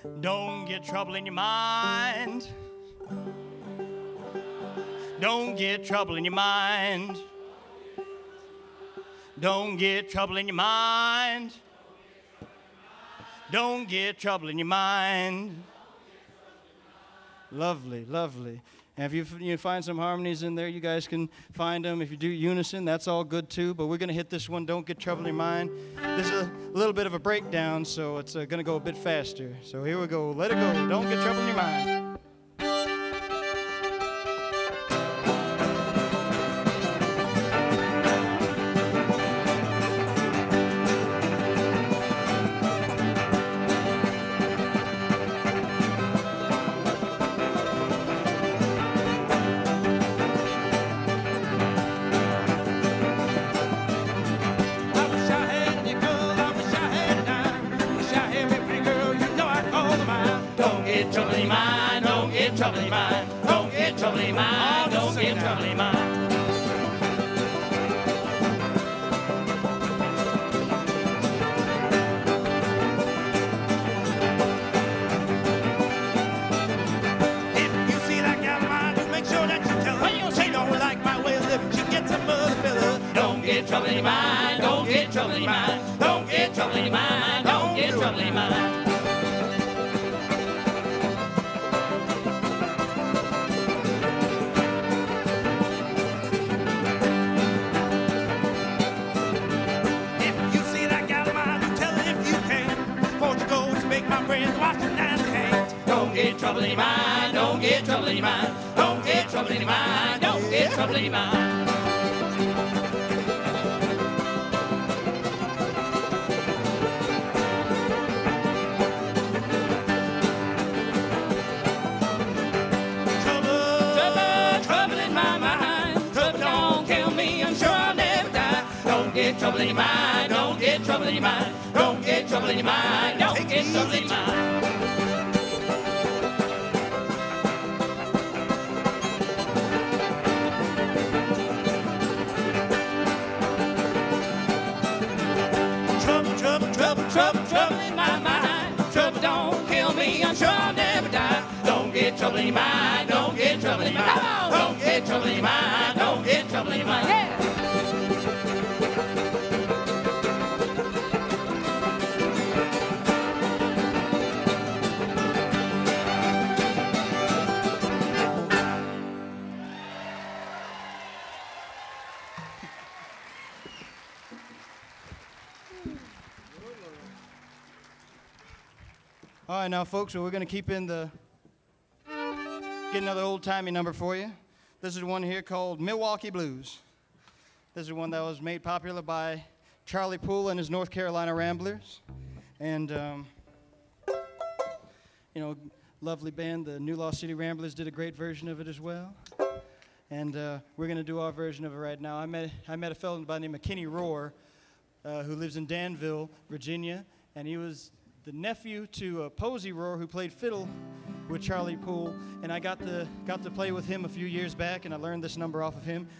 Don't get trouble in your mind. Don't get trouble in your mind. Don't get trouble in your mind. Don't get trouble in your mind. Lovely, lovely. And if you find some harmonies in there, you guys can find them. If you do unison, that's all good too. But we're going to hit this one, Don't Get Trouble in Your Mind. This is a little bit of a breakdown, so it's going to go a bit faster. So here we go. Let it go. Don't get trouble in your mind. Trouble in your mind, don't get trouble in your mind, don't get trouble in your mind, don't get trouble in your mind. If you see that gal of mine, you make sure that you tell her. What you gonna say? Don't like my way of living, she gets some other fella. Don't get trouble in your mind, don't get trouble in your mind, don't get trouble in your mind, don't get trouble in your mind. Don't get trouble in your mind, don't get trouble in your mind, don't get trouble in your mind, don't get trouble in your mind. Trouble in my mind, trouble don't kill me, I'm sure I'll never die. Don't get trouble in your mind, don't get trouble in your mind, don't get trouble in your mind, don't get trouble in your mind. Trouble in my mind. Trouble don't kill me, I'm sure I'll never die. Don't get trouble in your mind, don't get trouble in your mind. Come on! Don't get trouble in your mind, don't get trouble in your mind. Yeah! All right, now, folks, so we're going to keep in the, get another old-timey number for you. This is one here called Milwaukee Blues. This is one that was made popular by Charlie Poole and his North Carolina Ramblers. And, lovely band, the New Lost City Ramblers, did a great version of it as well. And we're going to do our version of it right now. I met a fellow by the name of Kenny Rohr, who lives in Danville, Virginia, and he was the nephew to Posey Rohr, who played fiddle with Charlie Poole, and I got to play with him a few years back, and I learned this number off of him.